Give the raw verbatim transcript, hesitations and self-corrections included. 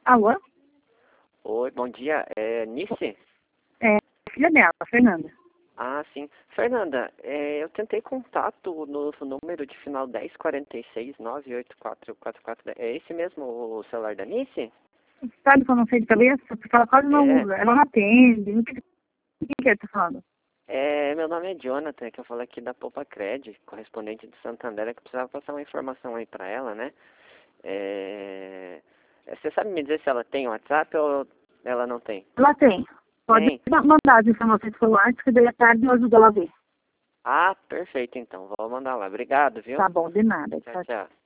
Alô? Oi, bom dia. É Nice? É, filha dela, Fernanda. Ah, sim. Fernanda, é, eu tentei contato no número de final dez quarenta e seis nove oito quatro quatro quatro. É esse mesmo o celular da Nice? Sabe que eu não sei de cabeça? Porque ela quase não É, usa. Ela não atende. O que, o que que é que tá falando? é, meu nome é Jonathan, que eu falo aqui da Poupa Cred, correspondente de Santander, que eu precisava passar uma informação aí pra ela, né? É, você sabe me dizer se ela tem WhatsApp ou ela não tem? Ela tem. Pode Tem? mandar as informações pelo WhatsApp, que daí à tarde eu ajudo ela a ver. Ah, perfeito então. Vou mandar lá. Obrigado, viu? Tá bom, de nada. Tchau, Tchau, tchau. tchau.